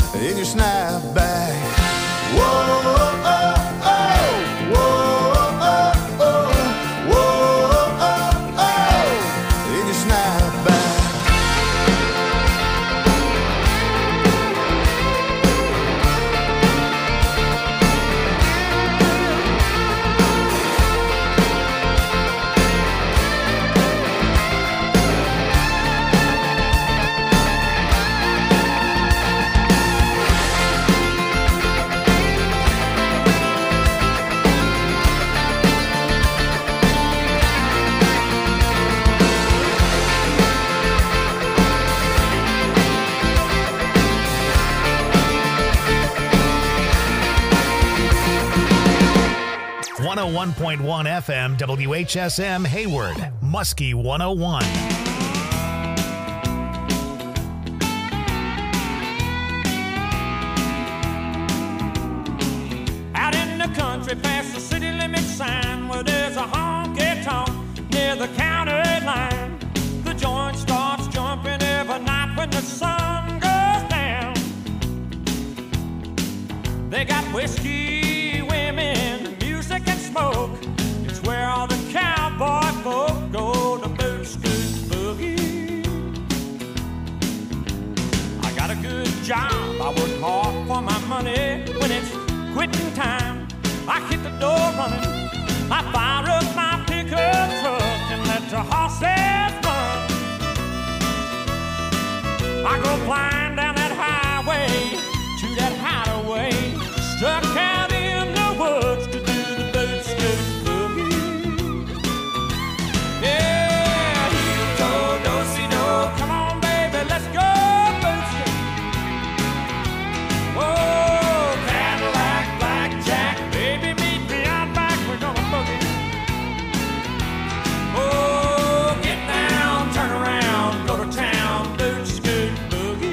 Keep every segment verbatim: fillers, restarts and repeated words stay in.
in your snapback. Whoa, oh, oh, whoa, oh, oh, whoa, oh, oh, in your snapback. one oh one point one F M, W H S M, Hayward, Muskie one oh one. Out in the country past the city limit sign where there's a honky-tonk near the county line. The joint starts jumping every night when the sun goes down. They got whiskey, women, music and smoke. It's where all the cowboy folk go to boot scoot boogie. I got a good job, I work hard for my money. When it's quitting time, I hit the door running. I fire up my pickup truck and let the horses run. I go flying down that highway to that hideaway, stuck out in the woods to do the boot scoot boogie. Yeah, heel toe, do-si-do, come on baby, let's go boot scoot. Oh, Cadillac, blackjack, baby meet me out back, we're gonna boogie. Oh, get down, turn around, go to town, boot scoot boogie.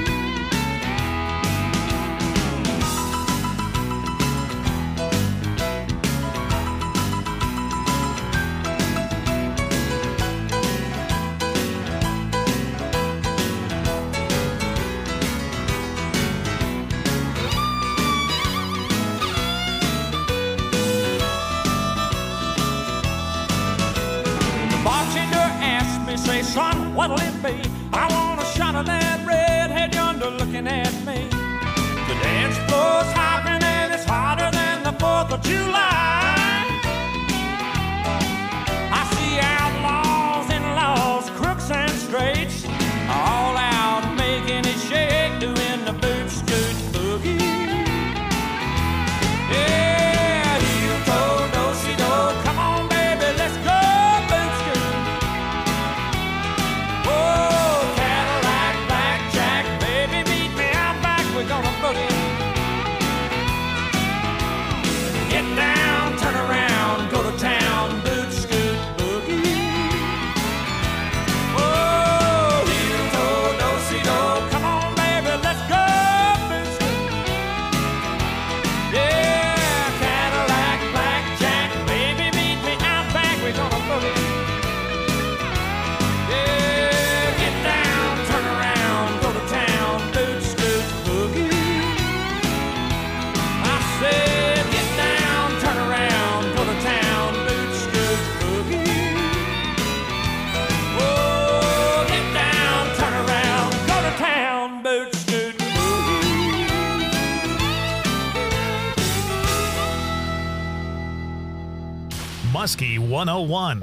Bartender asked me, say, son, what'll it be? I want a shot of that redhead yonder looking at me. The dance floor's hopping and it's hotter than the fourth of July. I see outlaws and laws, crooks and straights, all out making it shake, doing the boot scoot boogie. Yeah, heel toe, do-si-do, come on baby, let's go boot scoot. Oh, Cadillac, blackjack, baby meet me out back, we're gonna boogie. Get down, turn around, go to town, boot scoot boogie. Oh, heel toe, do-si-do, come on baby, let's go boot scoot. Yeah, Cadillac, blackjack, baby meet me out back, we're gonna boogie. Yeah, get down, turn around, go to town, boot scoot boogie. I said, get down, turn around, go to town, boot scoot boogie. Oh, get down, turn around, go to town, boot scoot boogie. Muskie one oh one.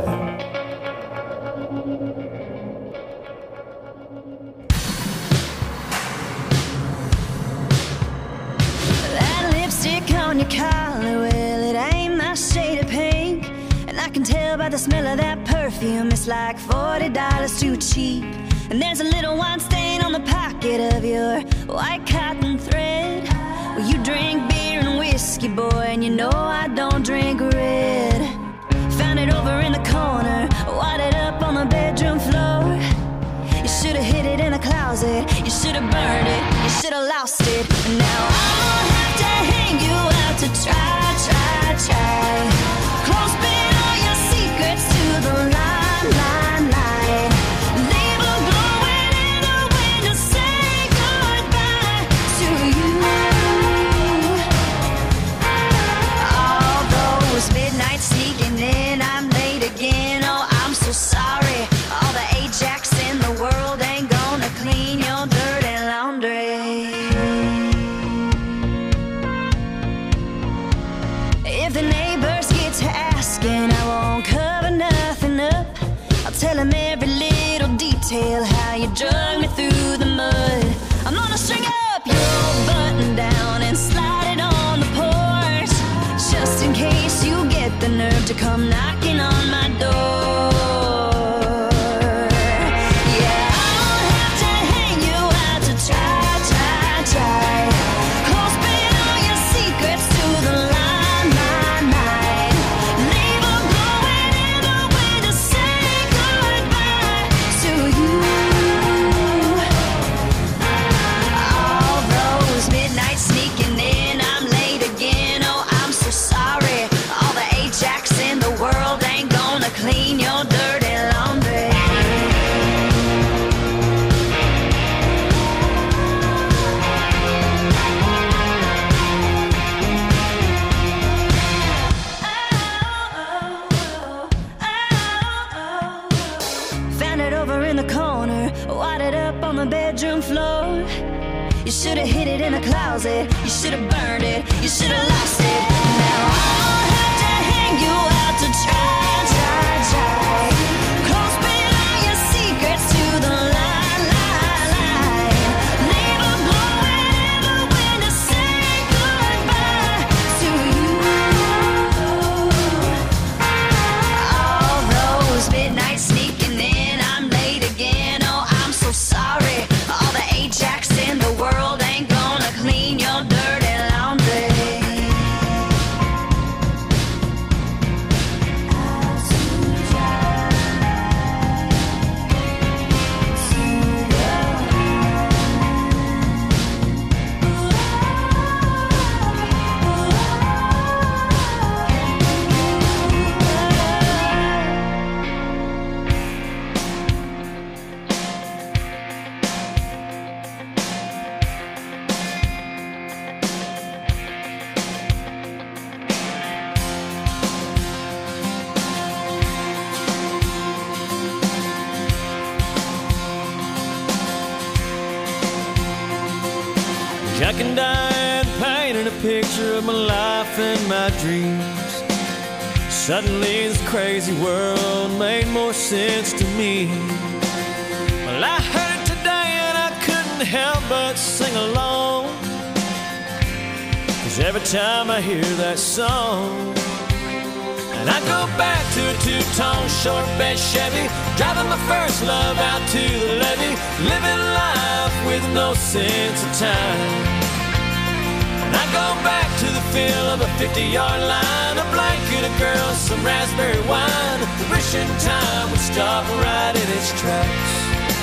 That lipstick on your collar, well, it ain't my shade of pink. And I can tell by the smell of that perfume, it's like forty dollars too cheap. And there's a little white stain on the pocket of your white cotton thread. Well, you drink beer and whiskey, boy, and you know I don't drink red. Found it over in the corner, wadded up on the bedroom floor. You should've hid it in a closet, you should've burned it, you should've lost it. And now I'll have to hang you out to try, try, try. Close bin all your secrets to the line, line, line. Label glowing in the wind to say goodbye to to come knocking on my door. Yeah, I'll have to hang you out to try, try, try. Oh, spill all your secrets to the line, line, line. Leave a glowing in the way to say goodbye to you. All those midnights sneaking in, I'm late again. Oh, I'm so sorry. All the Ajax in the world ain't gonna clean your dirty laundry. Found it over in the corner, wadded up on the bedroom floor. You should have hid it in a closet. You should have burned it. You should have lost it. Now I'll have to hang you out to try, try, try. Close spill all your secrets to the line, line, line. Leave a glowing in the wind to say goodbye to you. All those midnights sneaking in, I'm late again. Oh, I'm so sorry. All the Ajax in the world ain't gonna clean your dirty laundry. Jack and Diane painted a picture of my life and my dreams. Suddenly this crazy world made more sense to me. Well, I heard it today and I couldn't help but sing along, 'cause every time I hear that song, and I go back to a two-tone short bed Chevy, driving my first love out to the levee, living life with no sense of time. And I go back to the feel of a fifty-yard line, a blanket, a girl, some raspberry wine, wishing time would stop right in its tracks.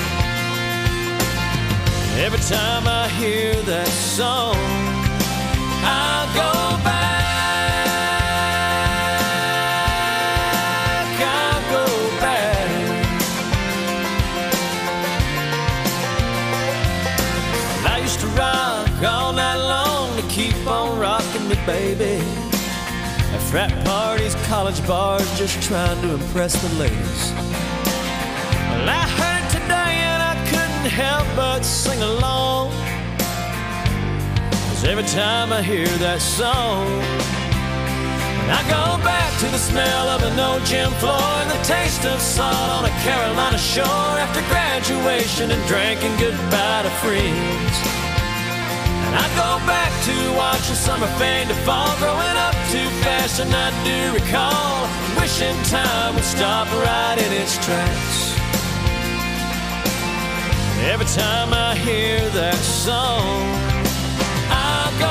Every time I hear that song, I'll go back. All night long to keep on rocking me, baby. At frat parties, college bars, just trying to impress the ladies. Well, I heard it today and I couldn't help but sing along, 'cause every time I hear that song, and I go back to the smell of an old gym floor and the taste of salt on a Carolina shore after graduation and drinking goodbye to friends. And I go back to watching summer fade to fall, growing up too fast and I do recall, wishing time would stop right in its tracks. Every time I hear that song, I'll go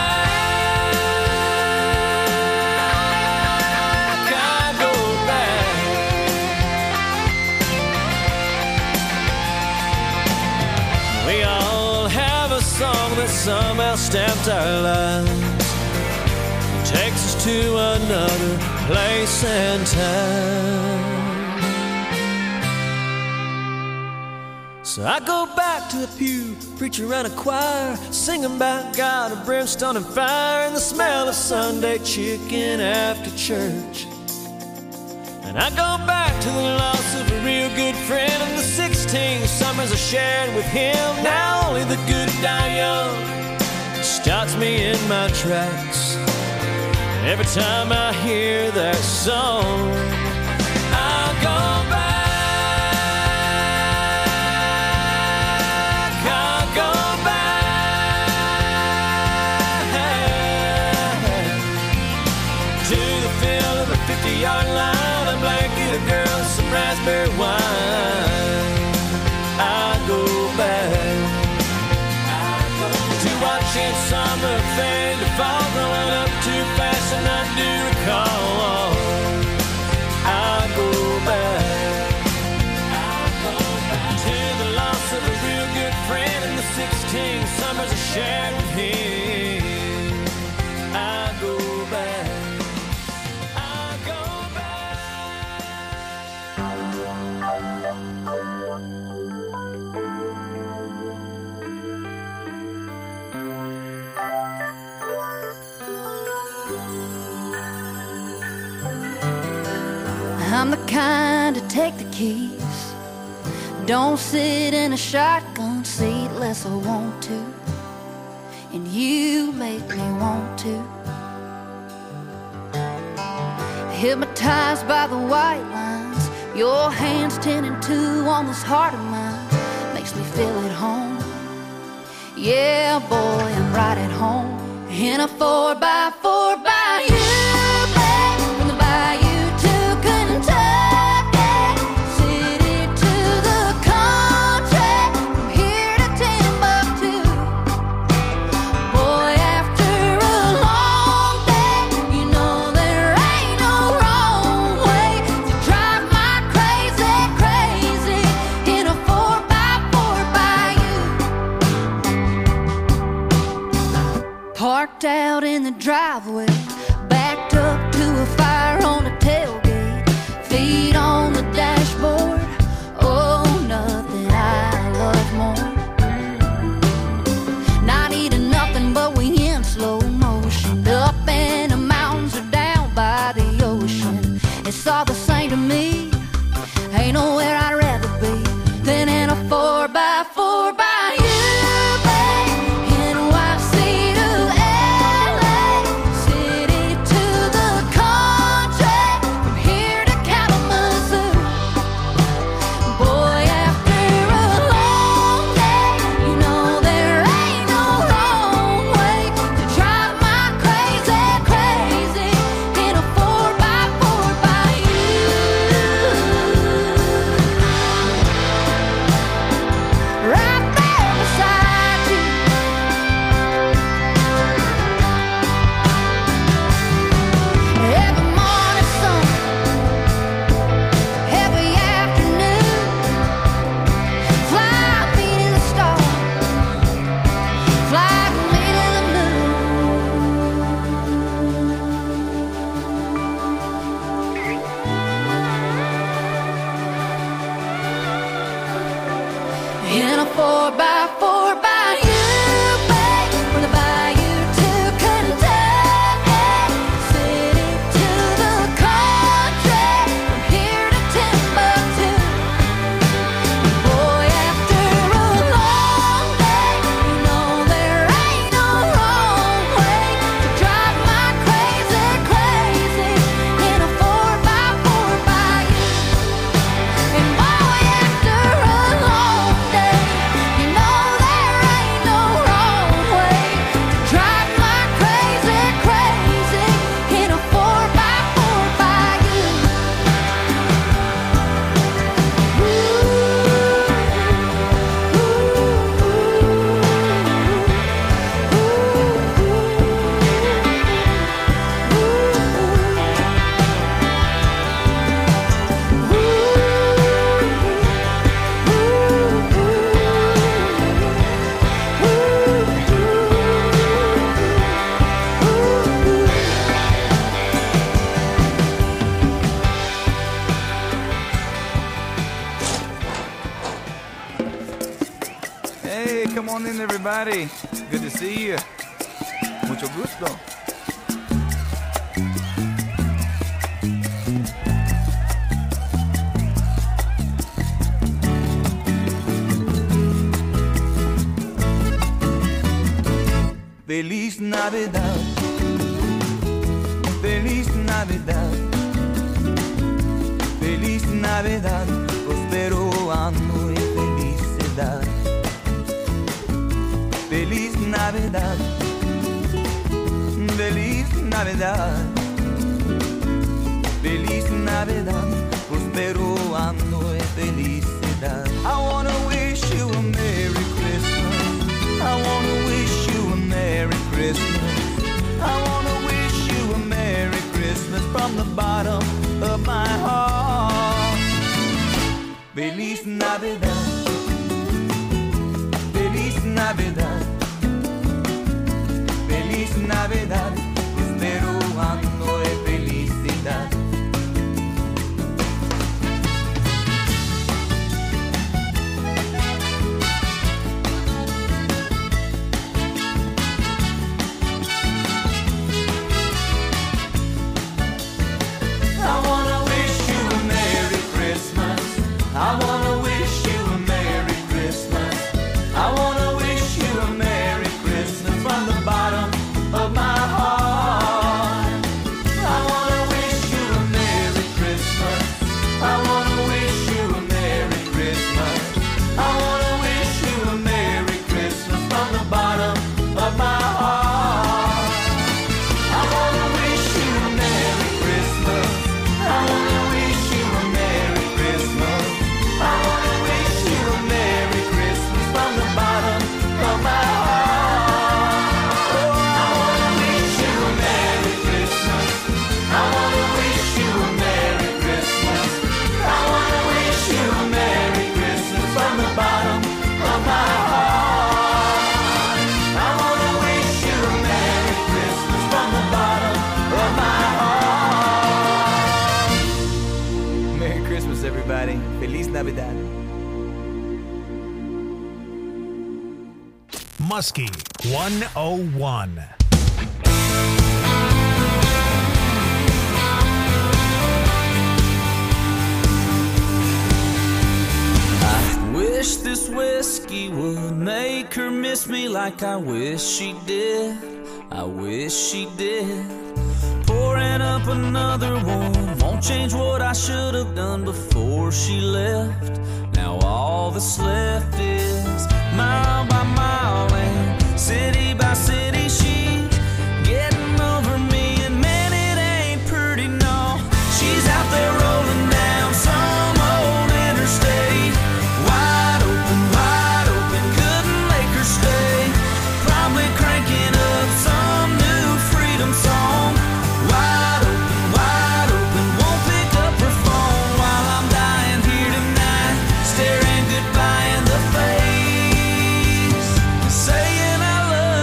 back, I'll go back. We all have a song that somehow stamped our lives, takes us to another place and time. So I go back to the pew, preacher and a choir, singing about God and brimstone and fire, and the smell of Sunday chicken after church. And I go back to the loss of a real good friend and the sixteen summers I shared with him. Now only the good die young stops me in my tracks. Every time I hear that song, I'll go back, I'll go back to the feel of a fifty-yard cranberry wine. I go back to watching summer fade to fall, growing up too fast and I do recall. I go back to the loss of a real good friend and the sixteen summers I shared with him. I go back. I'm the kind to take the keys, don't sit in a shotgun seat unless I want to, and you make me want to. Hypnotized by the white lines, your hands ten and two on this heart of mine, makes me feel at home. Yeah, boy, I'm right at home in a four by four by you, babe, from the bayou. Parked out in the driveway, backed up to a fire on the tailgate, feet on the dashboard. Oh, nothing I love more. Not eating nothing, but we in slow motion, up in the mountains or down by the ocean. It's all the same to me. Ain't nowhere I'd rather be than in a four by four by you. In a four by four by you, babe, from the bayou to Kentucky, city to the country, from here to Timbuktu. Boy, after a long day, you know there ain't no wrong way to drive my crazy, crazy in a four by four by you. And boy, after a long day, you know there ain't no wrong way to drive my crazy, crazy in a four by four by you. Hey, come on in, everybody. Good to see you. Mucho gusto. Feliz Navidad. Feliz Navidad. Feliz Navidad. Prospero año y felicidad. Feliz Navidad, feliz Navidad, Feliz Navidad, prospero año de felicidad. I wanna wish you a Merry Christmas. I wanna wish you a Merry Christmas. I wanna wish you a Merry Christmas from the bottom of my heart. Feliz Navidad. Feliz Navidad. Feliz Navidad. Prospero año de felicidad. I wanna wish you a Merry Christmas. I wanna wish you a Merry Christmas. I wanna wish you a Merry Christmas from the bottom of my heart. I wanna wish you a Merry Christmas. I wanna wish you a Merry Christmas. I wanna wish you a Merry Christmas from the bottom of my heart. I wanna wish you a Merry Christmas. I wanna wish you a Merry Christmas. I wanna wish you a Merry Christmas from the bottom of my heart. Oh, I wanna wish you a Merry Christmas. I wanna wish you a Merry Christmas. I wanna wish you a Merry Christmas from the bottom of my heart. I wanna wish you a Merry Christmas from the bottom of my heart. Merry Christmas, everybody. Feliz Navidad. Muskie one oh one. I wish this whiskey would make her miss me like I wish she did. I wish she did. Pouring up another one won't change what I should have done before she left. Now all that's left is mile by mile and city by city she's getting over me, and man, it ain't pretty, no. She's out there rolling down some old interstate, wide open, wide open, couldn't make her stay. Probably cranking up some new freedom song. Wide open, wide open, won't pick up her phone while I'm dying here tonight, staring goodbye in the face, saying I love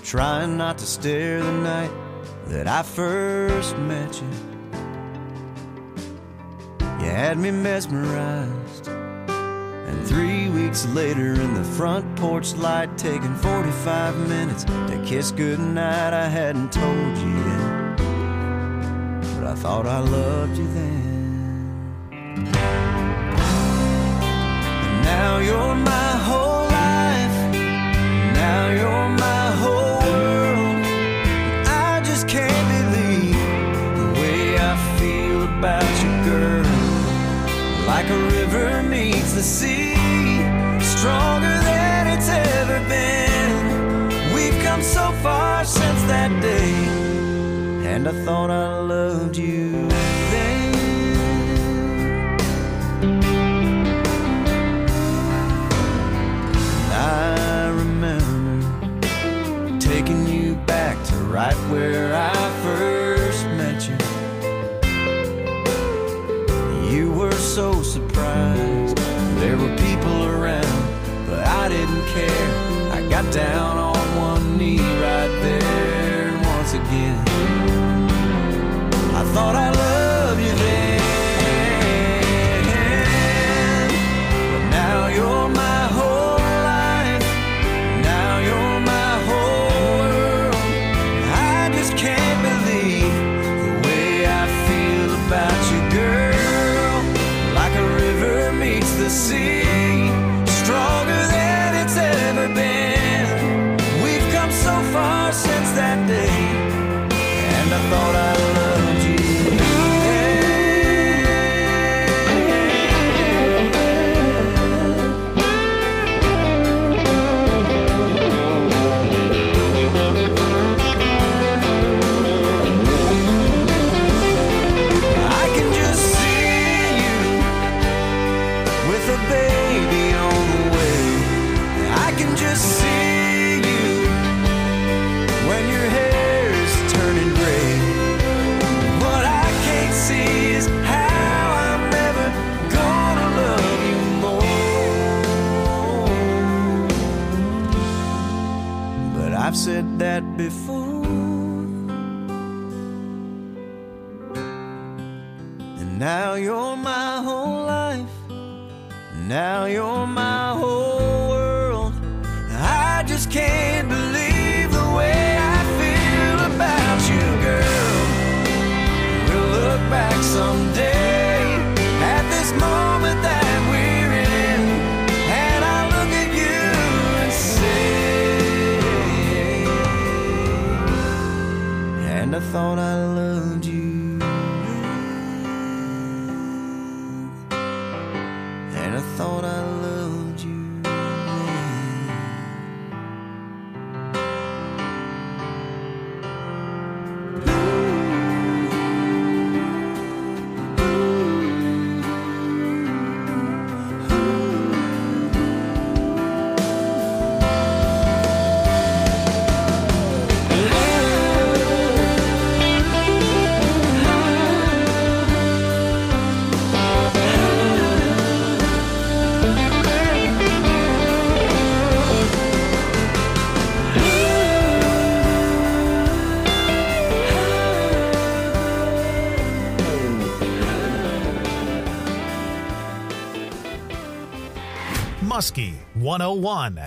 trying not to stare the night that I first met you. You had me mesmerized, and three weeks later in the front porch light, taking forty-five minutes to kiss goodnight, I hadn't told you yet, but I thought I loved you then. And now you're my whole life, now you're my whole world. I just can't believe the way I feel about you, girl. Like a river meets the sea, stronger than it's ever been. We've come so far since that day, and I thought I loved you then. I remember taking you back to right where I first met you. You were so surprised, there were people around, but I didn't care. I got down on one knee right there, and once again I thought I loved you then. But now you're my whole life, now you're my whole world. I just can't believe the way I feel about you, girl. The sea, stronger than it's ever been. We've come so far since that day, and I thought I loved you. I've said that before, and now you're my whole life, now you're my whole world. I just can't believe the way I feel about you, girl. We'll look back someday at this moment that we're in, and I'll look at you and say, and I thought I loved you, and I thought I loved you. Muskie one oh one.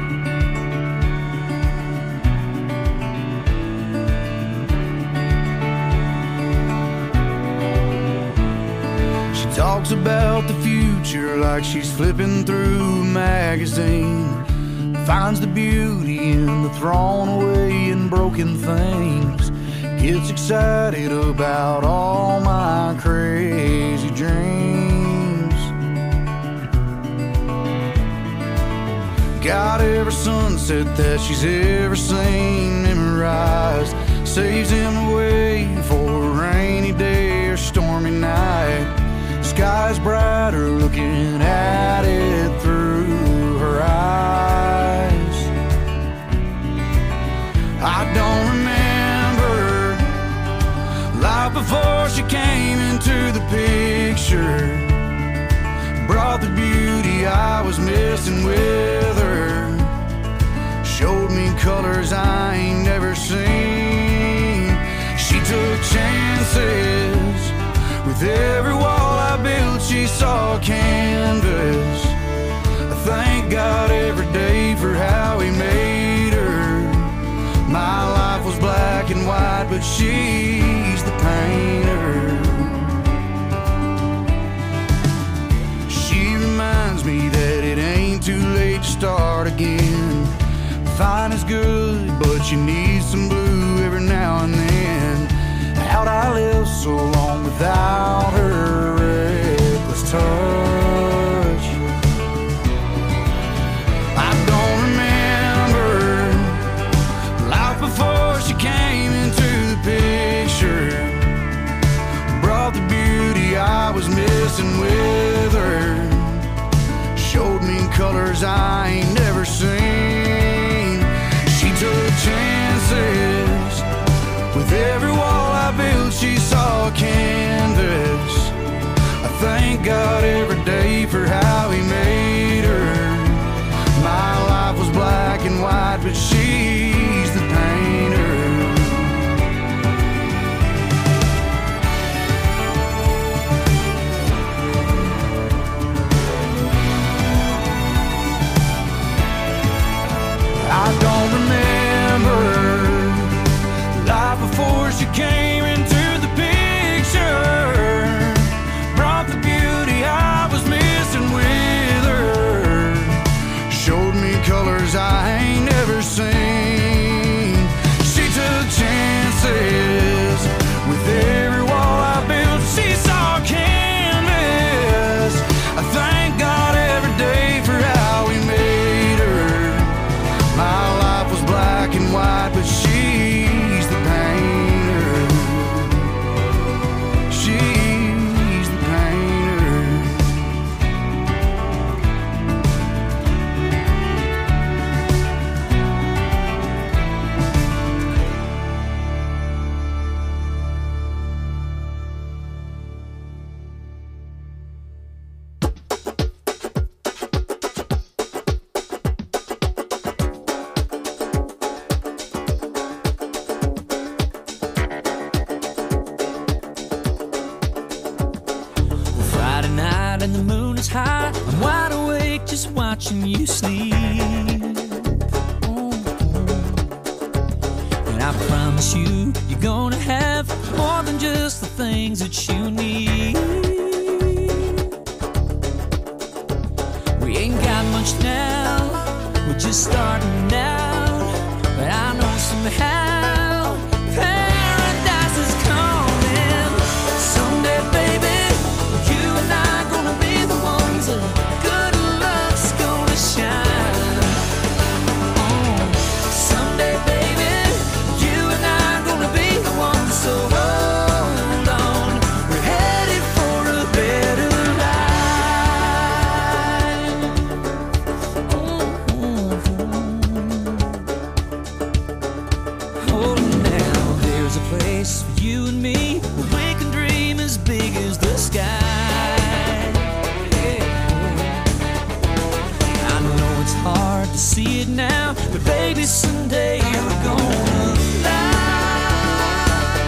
She talks about the future like she's flipping through a magazine, finds the beauty in the thrown away and broken things, gets excited about all my crazy dreams. Got every sunset that she's ever seen memorized, saves him away for a rainy day or stormy night. Sky's brighter looking at it through her eyes. I don't remember life before she came into the picture, brought the beauty I was missing with her, showed me colors I ain't never seen. She took chances. With every wall I built, she saw a canvas. I thank God every day for how He made her. My life was black and white, but she's the painter. She reminds me that it ain't too late to start again. Fine is good, but you need some blue every now and then. How'd I live so long without her reckless touch? I don't remember life before she came into the picture. Brought the beauty I was missing with her. Showed me colors I ain't never seen. She took chances. With every wall I built, she saw a canvas. I thank God every day for how He made her. My life was black and white, but she's the painter. I don't remember life before she came into the picture. Brought the beauty I was missing with her. Showed me colors I ain't never seen. She took chances. With every wall I built, she saw a canvas. I thank God every day for how He made her. My life was black and white, but she's the painter. She's the painter. Friday night and the moon is high. I'm wide awake just watching you sleep. And I promise you, you're gonna have more than just the things that you need. We ain't got much now, we're just starting out. But I know somehow paradise is coming. Someday, baby, you and I gonna be the ones that good luck's gonna shine. Oh, someday, baby, you and I gonna be the ones. So hold on, we're headed for a better life. Oh, now there's a place for you and me where we can dream as big as the sky. Yeah. I know it's hard to see it now, but baby, someday you're gonna fly.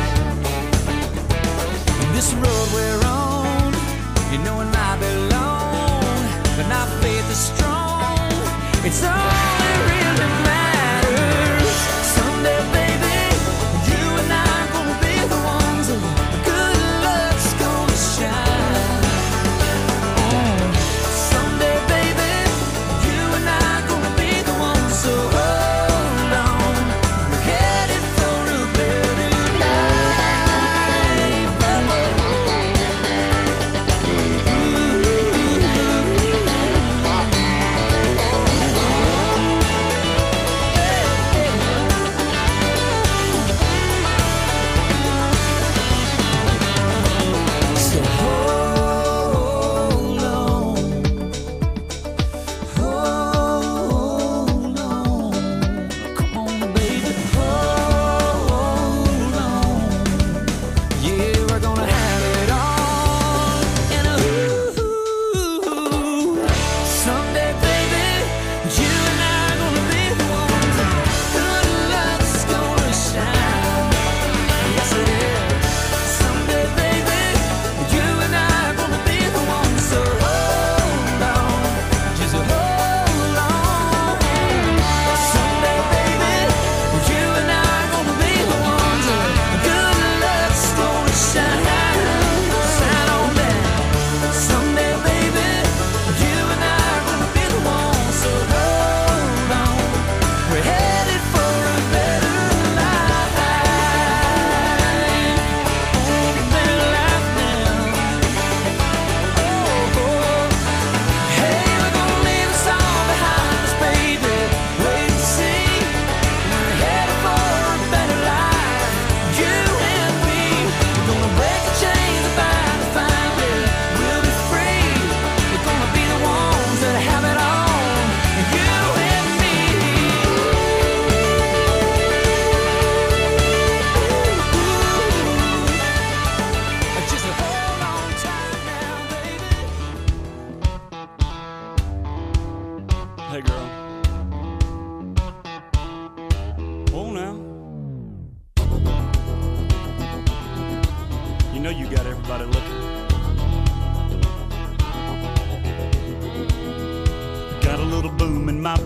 And this road we're on, you know it might be long, but our faith is strong. It's all that really matters. Someday, baby, you and I gonna be the ones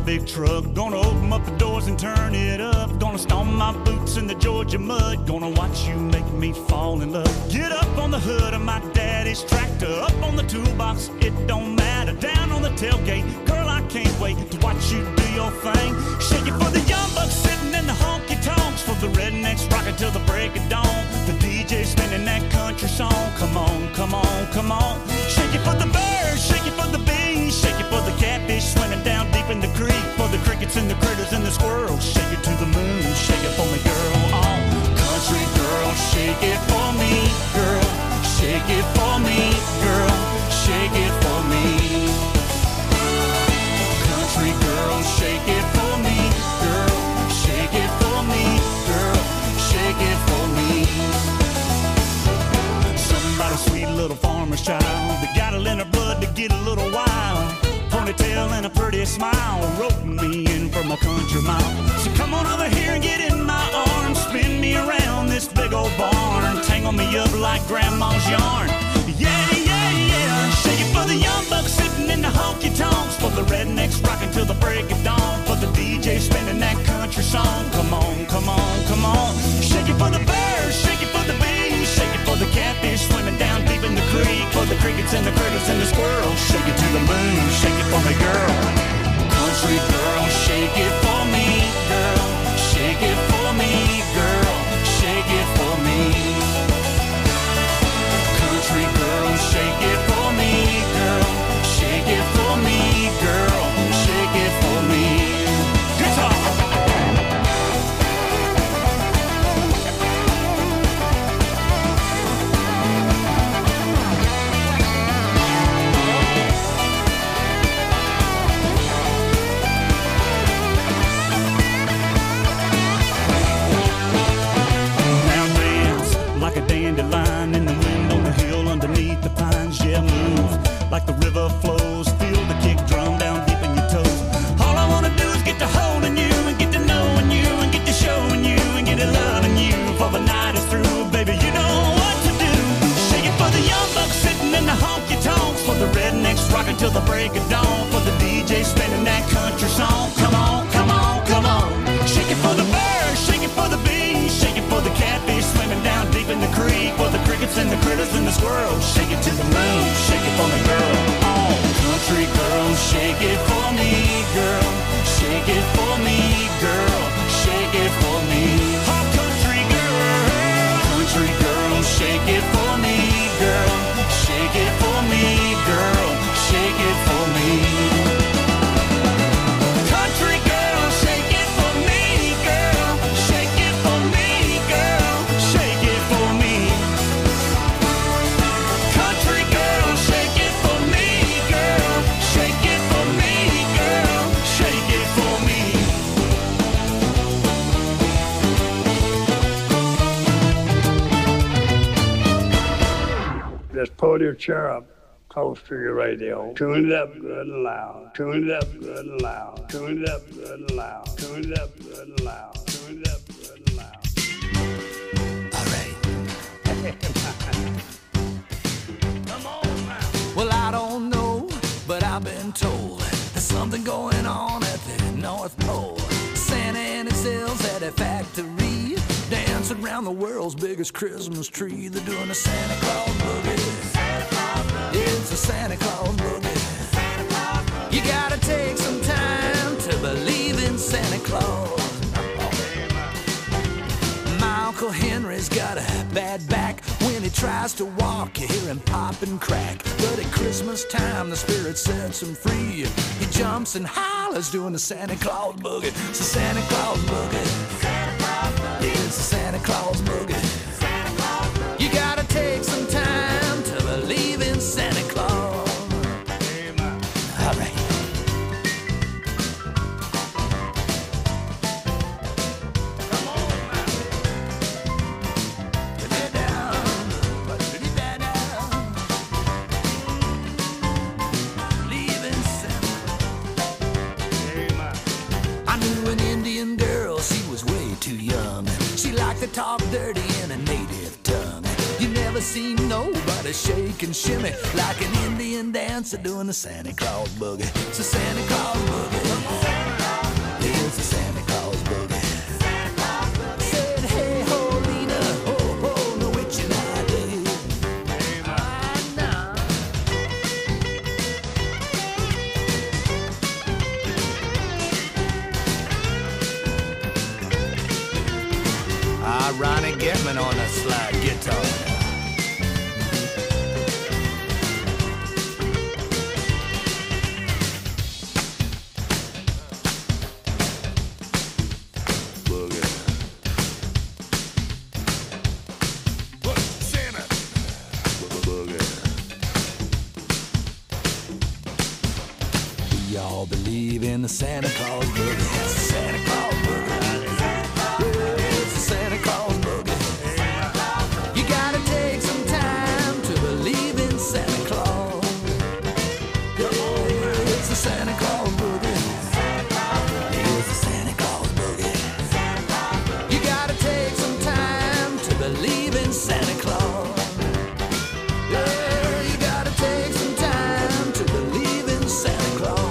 big truck. Gonna open up the doors and turn it up. Gonna stomp my boots in the Georgia mud. Gonna watch you make me fall in love. Get up on the hood of my daddy's tractor. Up on the toolbox, it don't matter. Down on the tailgate, girl, I can't wait to watch you do your thing. Shake it for the young bucks sitting in the honky-tonks. For the rednecks rocking till the break of dawn. The D J spinning that country song. Come on, come on, come on. Shake it for the birds, shake it for the bees. Shake it for the catfish swimming down deep in the creek. For the crickets and the critters and the squirrels. Shake it to the moon, shake it for me, girl. Oh, country girl, shake it for me, girl. Shake it for me, girl. Shake it for me. Country girl, shake it for me, girl. Shake it for me, girl. Shake it for me. Somebody sweet little farmer's child that got it in her blood to get a little wild. Ponytail and a pretty smile, roping me in from a country mile. So come on over here and get in my arms, spin me around this big old barn, tangle me up like grandma's yarn. Yeah, yeah, yeah. Shake it for the young bucks sitting in the honky-tonks. For the rednecks rocking till the break of dawn. For the D J spinning that country song. Come on, come on, come on. Shake it for the birds, shake it for the bees. Shake it for the catfish swimming down deep in the creek. For the crickets and the critters and the squirrels. Shake it to the moon, shake it for me, girl. Country girl, shake it for me, girl. Shake it for me, girl. Shake it for me. Country girl, shake it for me, girl. Shake it for me, girl. Shake it for me. Guitar. Like a dandelion in the wind on the hill underneath the pines. Yeah, move like the river flows. Feel the kick drum down deep in your toes. All I wanna do is get to holding you and get to knowing you and get to showing you and get to loving you. For the night is through, baby, you know what to do. Shake it for the young bucks sitting in the honky-tonks. For the rednecks rocking till the break of dawn. For the D J spinning that country song. Come on, come on, come on. Shake it for the birds, shake it for the bees. Shake it for the catfish swimming down deep in the creek. For the crickets and the critters and the squirrels. Shake it to the moon, shake it for me, girl. Oh, country girl, shake it for me, girl. Shake it for me, girl. Shake it for me. Oh, country girl, country girl, shake it for me, girl. Shake it for me, girl. Shake it for me. Country girl, shake it for me, girl. Shake it for me, girl. Shake it for me. Country girl, shake it for me, girl. Shake it for me, girl. Shake it for me. Just pull your chair up close to your radio. Tune it up good and loud. Tune it up good and loud. Tune it up good and loud. Tune it up good and loud. Tune it up good and loud. All right. Come on now. Well, I don't know, but I've been told there's something going on at the North Pole. Santa and his elves at a factory, dancing around the world's biggest Christmas tree. They're doing a Santa Claus boogie. It's a Santa Claus boogie. You gotta take some time to believe in Santa Claus. My Uncle Henry's got a bad back. When he tries to walk, you hear him pop and crack. But at Christmas time, the spirit sets him free. He jumps and hollers doing the Santa Claus boogie. It's a Santa Claus boogie. It's a Santa Claus boogie. You gotta take some time to believe in Santa Claus. All right. Talk dirty in a native tongue. You never seen nobody shake and shimmy like an Indian dancer doing the Santa Claus boogie. It's a Santa Claus boogie. my Ronnie Getman on a slide guitar. Believe in the Santa Claus boogie. It's the Santa Claus boogie. Yeah, it's the Santa Claus boogie. You gotta take some time to believe in Santa Claus. Yeah, it's the Santa Claus boogie. It's the Santa Claus boogie. You gotta take some time to believe in Santa Claus. Yeah, you gotta take some time to believe in Santa Claus.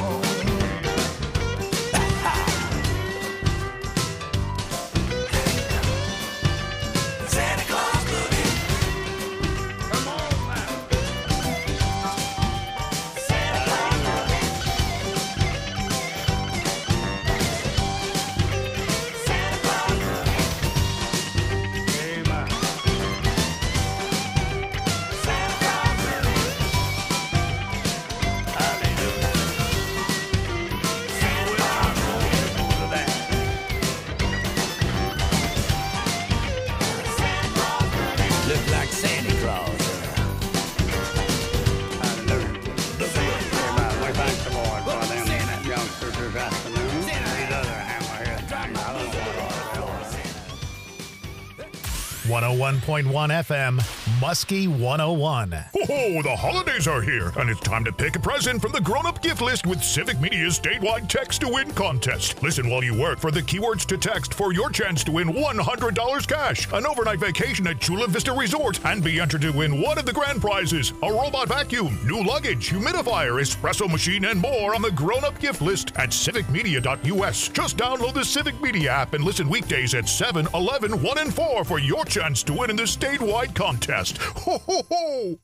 one oh one point one F M, Muskie one oh one. Oh, the holidays are here, and it's time to pick a present from the grown-up gift list with Civic Media's statewide Text to Win contest. Listen while you work for the keywords to text for your chance to win one hundred dollars cash, an overnight vacation at Chula Vista Resort, and be entered to win one of the grand prizes, a robot vacuum, new luggage, humidifier, espresso machine, and more on the grown-up gift list at civic media dot U S. Just download the Civic Media app and listen weekdays at seven, eleven, one, and four for your chance to win in the statewide contest. Ho, ho, ho!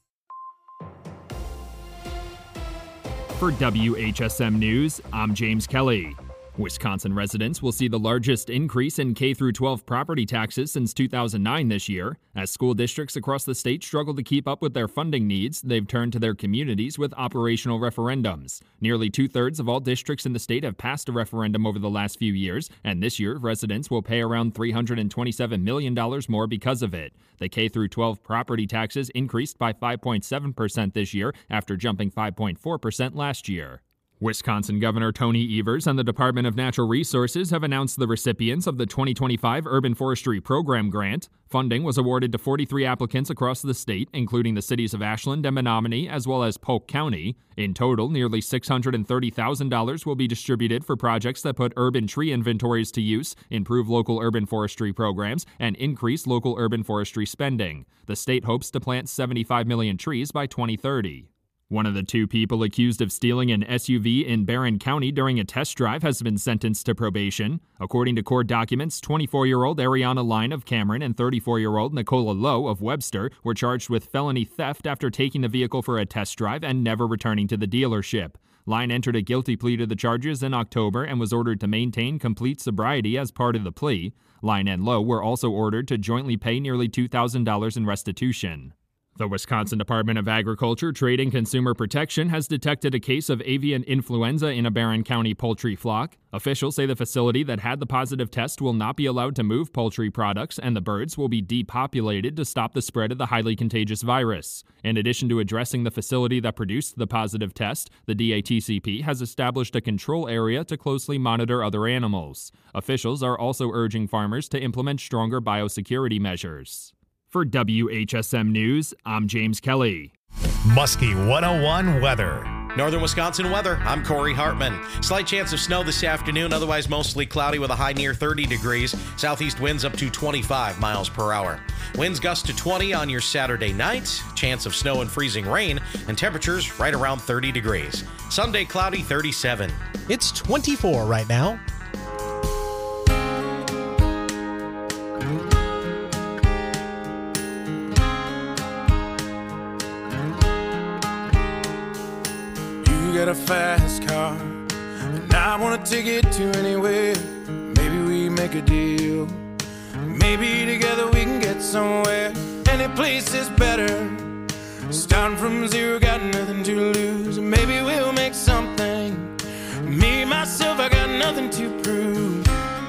For W H S M News, I'm James Kelly. Wisconsin residents will see the largest increase in K through twelve property taxes since two thousand nine this year. As school districts across the state struggle to keep up with their funding needs, they've turned to their communities with operational referendums. Nearly two-thirds of all districts in the state have passed a referendum over the last few years, and this year residents will pay around three hundred twenty-seven million dollars more because of it. The K through twelve property taxes increased by five point seven percent this year after jumping five point four percent last year. Wisconsin Governor Tony Evers and the Department of Natural Resources have announced the recipients of the twenty twenty-five Urban Forestry Program grant. Funding was awarded to forty-three applicants across the state, including the cities of Ashland and Menominee, as well as Polk County. In total, nearly six hundred thirty thousand dollars will be distributed for projects that put urban tree inventories to use, improve local urban forestry programs, and increase local urban forestry spending. The state hopes to plant seventy-five million trees by twenty thirty. One of the two people accused of stealing an S U V in Barron County during a test drive has been sentenced to probation. According to court documents, twenty-four-year-old Ariana Line of Cameron and thirty-four-year-old Nicola Lowe of Webster were charged with felony theft after taking the vehicle for a test drive and never returning to the dealership. Line entered a guilty plea to the charges in October and was ordered to maintain complete sobriety as part of the plea. Line and Lowe were also ordered to jointly pay nearly two thousand dollars in restitution. The Wisconsin Department of Agriculture, Trade, and Consumer Protection has detected a case of avian influenza in a Barron County poultry flock. Officials say the facility that had the positive test will not be allowed to move poultry products, and the birds will be depopulated to stop the spread of the highly contagious virus. In addition to addressing the facility that produced the positive test, the D A T C P has established a control area to closely monitor other animals. Officials are also urging farmers to implement stronger biosecurity measures. For W H S M News, I'm James Kelly. Muskie one oh one weather. Northern Wisconsin weather, I'm Corey Hartman. Slight chance of snow this afternoon, otherwise mostly cloudy with a high near thirty degrees. Southeast winds up to twenty-five miles per hour. Winds gust to twenty on your Saturday night. Chance of snow and freezing rain, and temperatures right around thirty degrees. Sunday cloudy, thirty-seven. It's twenty-four right now. Got a fast car, and I want to take it to anywhere. Maybe we make a deal. Maybe together we can get somewhere. Any place is better. Starting from zero, got nothing to lose. Maybe we'll make something. Me, myself, I got nothing to prove.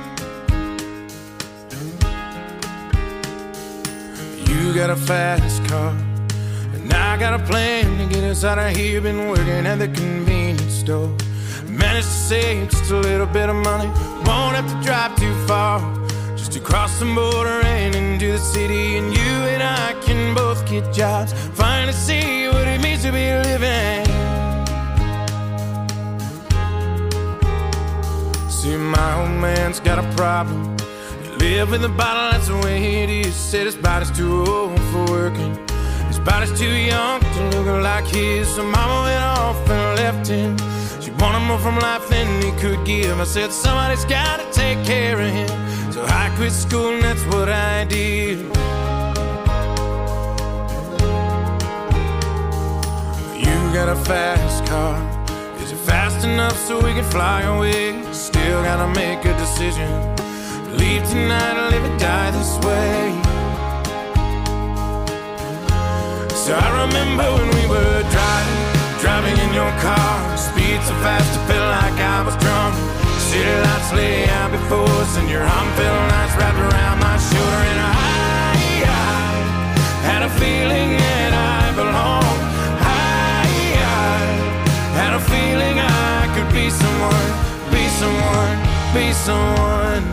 You got a fast car, and I got a plan to get us out of here. Been working at the convenience store. Managed to save just a little bit of money. Won't have to drive too far, just to cross the border and into the city. And you and I can both get jobs, finally see what it means to be living. See, my old man's got a problem. He live with a bottle, that's the way it is. Said his body's too old for working, his body's too young to look like his. So mama went off and left him. She wanted more from life than he could give. I said somebody's gotta take care of him. So I quit school and that's what I did. You got a fast car. Is it fast enough so we can fly away? Still gotta make a decision. Leave tonight or live or die this way. So I remember when we were driving, driving in your car. Speed so fast it felt like I was drunk. City lights lay out before us, and your arm felt nice wrapped around my shoulder. And I, I had a feeling that I belonged. I, I had a feeling I could be someone, be someone, be someone.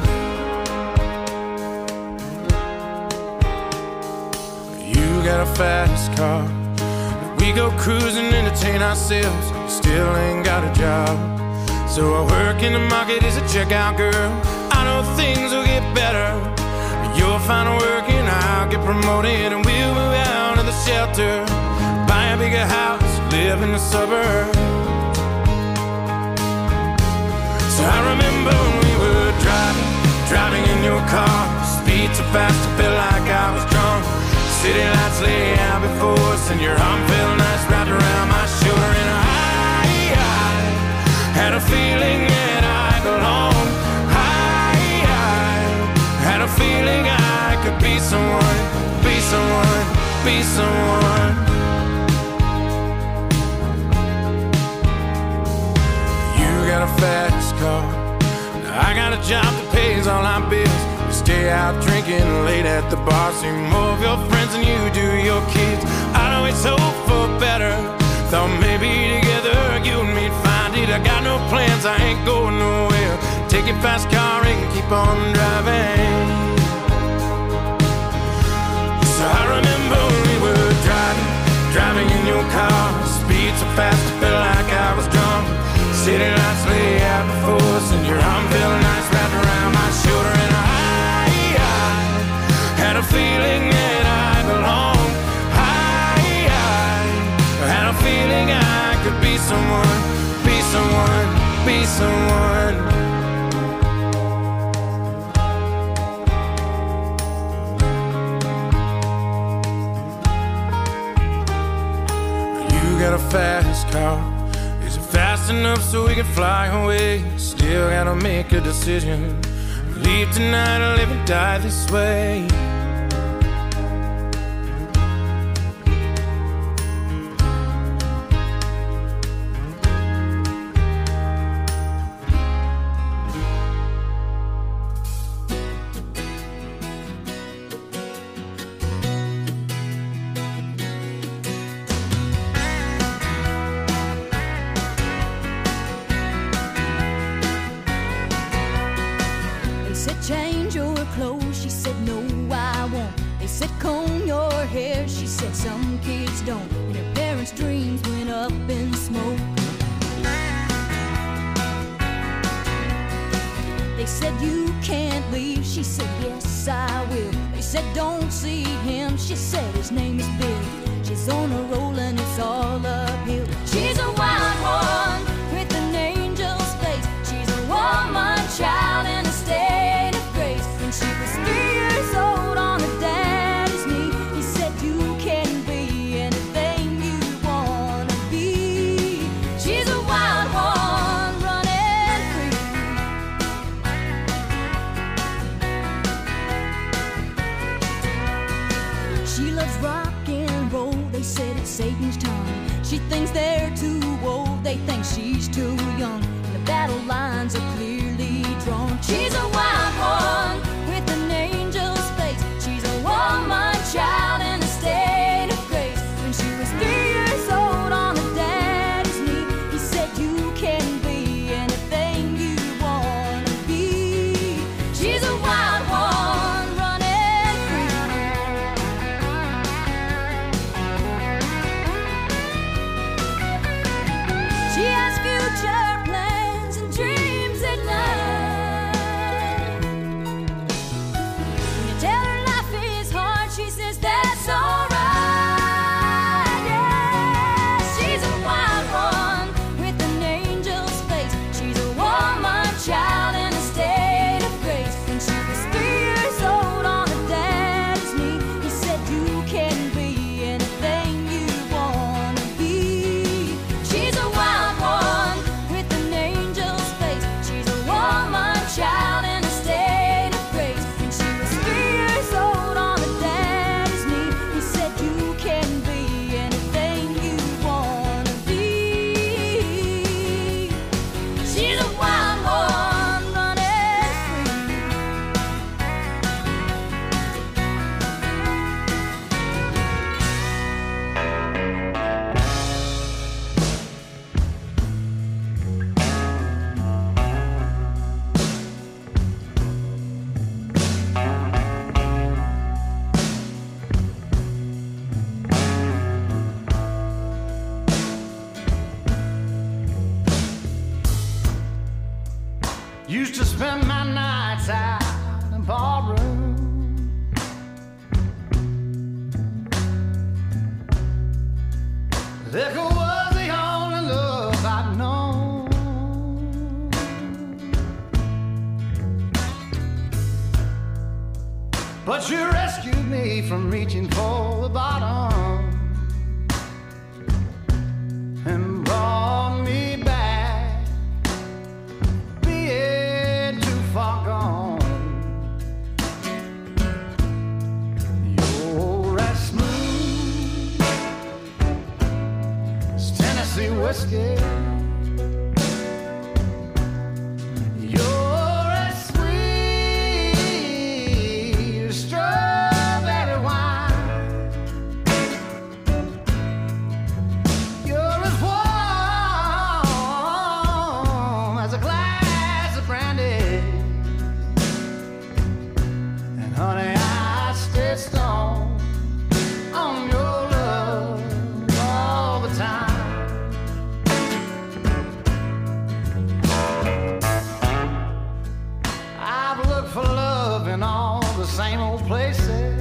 You got a fast car. We go cruising, entertain ourselves. Still ain't got a job. So I work in the market as a checkout girl. I know things will get better. You'll find work and I'll get promoted, and we'll move out of the shelter, buy a bigger house, live in the suburbs. So I remember when we were driving, driving in your car. Speed so fast it felt like I was drunk. City lights lay out before us, and your arm felt nice wrapped around my shoulder. And I, I had a feeling that I belonged. I, I had a feeling I could be someone, be someone, be someone. You got a fast car. I got a job that pays all our bills. We stay out drinking late at the bar. See more of your friends than you do your kids. I'd always hope for better. Thought maybe together you and me'd find it. I got no plans, I ain't going nowhere. Take your fast car and keep on driving. So I remember when we were driving, driving in your car. Speed so fast it felt like I was drunk. City lights lay out before us, and your arm felt nice wrapped around my shoulder. And I, I had a feeling that I belonged. I, I had a feeling I could be someone, be someone, be someone. You got a fast car. Is it fast enough so we can fly away? Still gotta make a decision. Leave tonight or live or die this way. She thinks they're too old, they think she's too young. The battle lines are clearly drawn. She's a wild one with an angel's face. She's a woman child in a state of grace. When she was three years old on her daddy's knee, he said you can be anything you want to be. She's a wild one running free. She has future plans and dreams at night. When you tell her life is hard, she says that's alright. Yeah, she's a wild one with an angel's face. She's a woman child in a state of grace. When she was three years old on her daddy's knee, he said you can be anything you want to be. She's a wild one with an angel's face. She's a woman child in a state of grace. When she was three years old on her daddy's knee, he said you can be anything you want to be. She's a wild one running free. Used to spend my nights out in ballroom. Liquor was the only love I'd known. But you rescued me from reaching for the bottom and brought me back, being too far gone. You're as smooth as Tennessee whiskey. You're as sweet as strawberry wine. You're as warm as a glass of brandy. And honey, I stay strong on your love all the time. I've looked for love in all the same old places.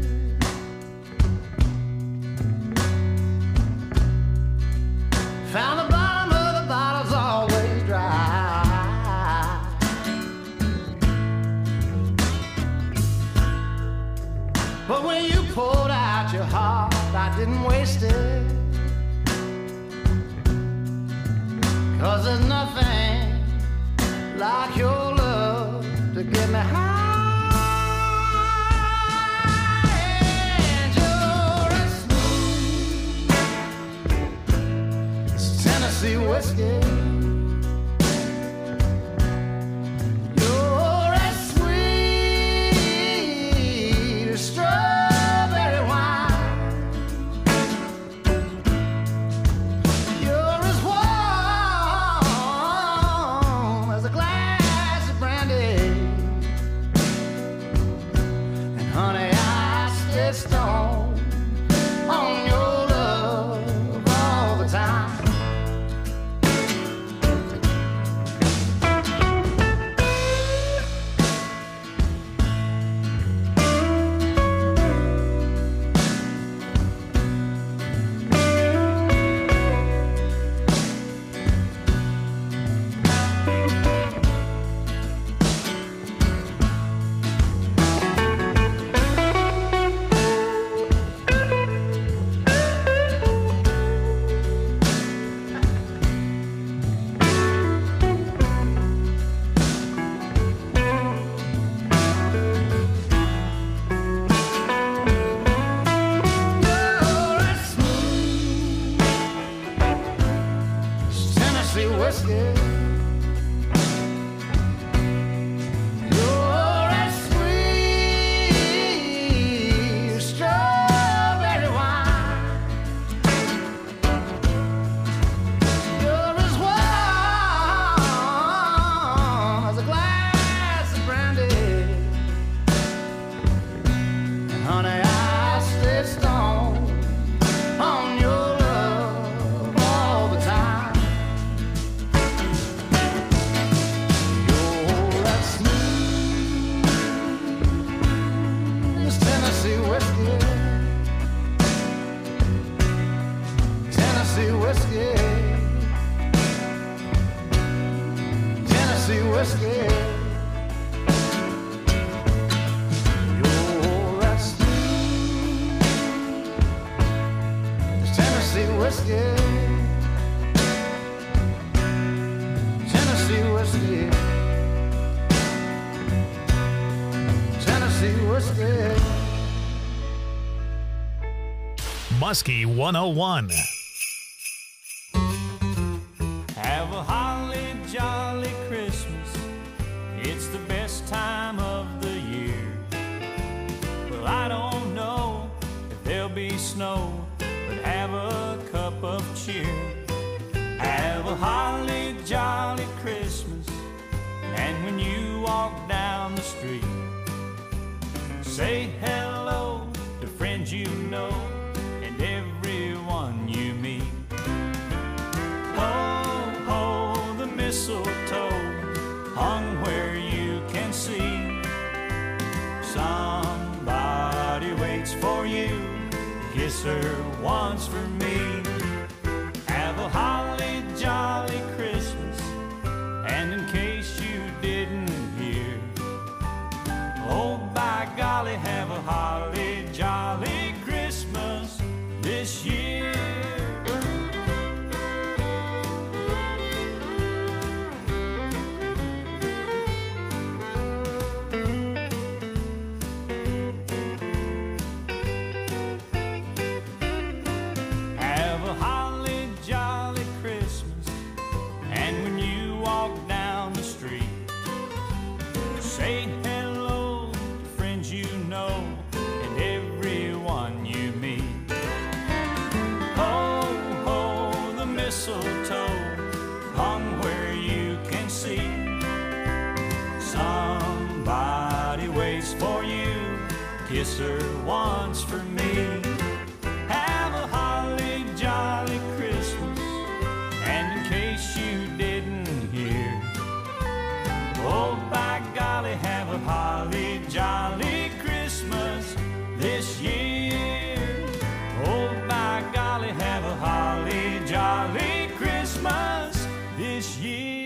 Found the bottom of the bottle's always dry. But when you poured out your heart, I didn't waste it. 'Cause there's nothing like your love to get me high. And you're as smooth as Tennessee whiskey. You're as sweet as strawberry wine. You're as warm as a glass of brandy. And honey, I stay strong on your love all the time. whiskey. Tennessee whiskey. Tennessee whiskey. Muskie one oh one. Have a holly jolly Christmas. It's the best time of the year. Well, I don't know if there'll be snow, but have a cup of cheer. Have a holly jolly Christmas. And when you walk down the street, say hello to friends you know and everyone you meet. Ho, ho, the mistletoe hung where you can see. Somebody waits for you, kiss her once for me. Have a holly jolly Christmas, and in case you didn't hear, oh by golly, have a holly jolly Christmas this year. Have a holly jolly Christmas, and when you walk down the street, say hello to friends you know and everyone you meet. Ho, ho, the mistletoe hung where you can see. Somebody waits for you, kiss her once for me. Have a holly jolly Christmas, and in case you didn't hear, oh by golly, have a holly jolly Christmas this year. Oh by golly, have a holly jolly Christmas this year.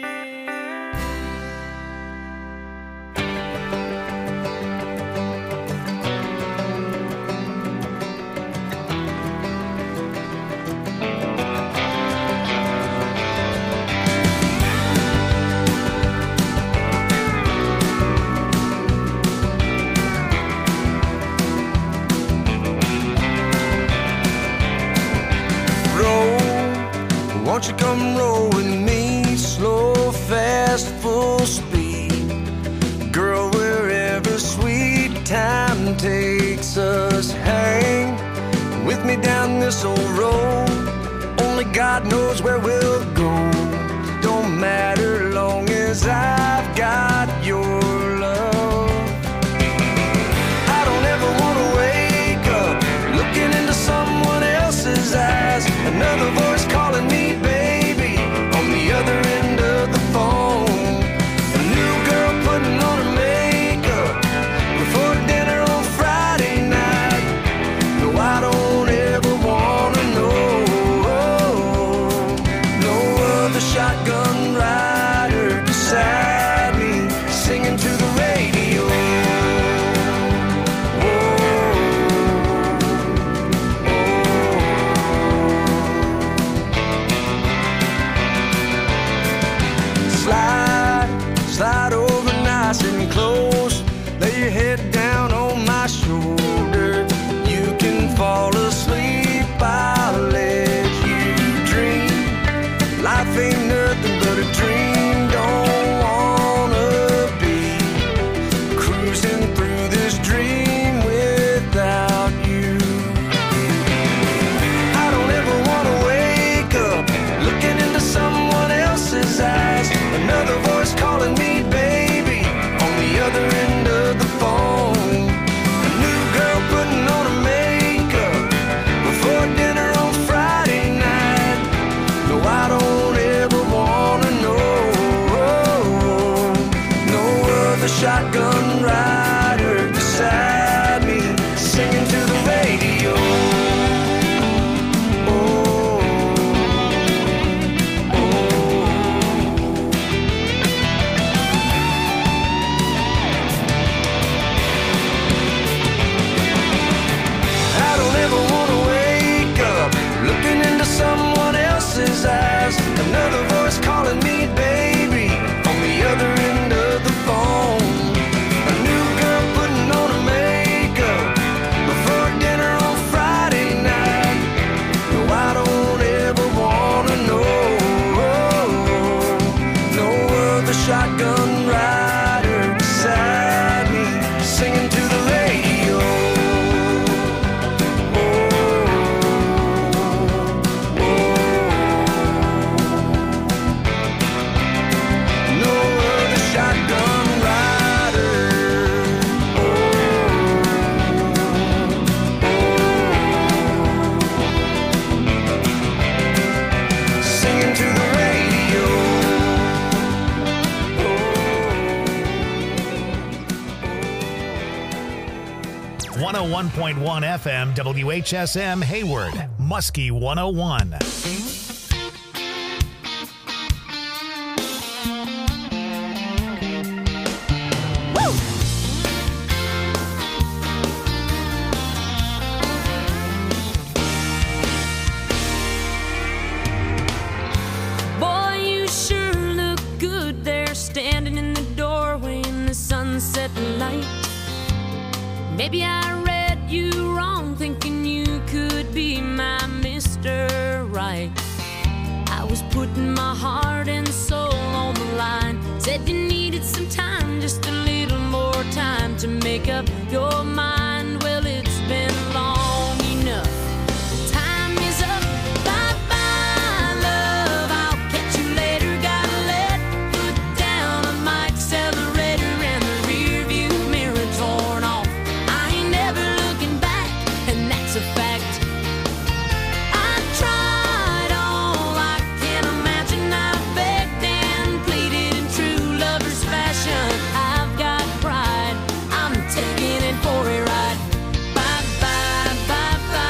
Won't you come roll with me, slow, fast, full speed? Girl, wherever sweet time takes us, hang with me down this old road. Only God knows where we'll go. Don't matter long as I've got your love. I don't ever want to wake up looking into someone else's eyes. Another voice calling me baby on the other end of the phone. A new girl putting on her makeup before dinner on Friday night. No, I don't ever wanna know. No other shotgun rider beside me, one oh one point one F M W H S M Hayward, Muskie one oh one. Sunset light. Maybe I read you wrong, thinking you could be my Mister Right. I was putting my heart and soul on the line. Said you needed some time, just a little more time to make up your mind.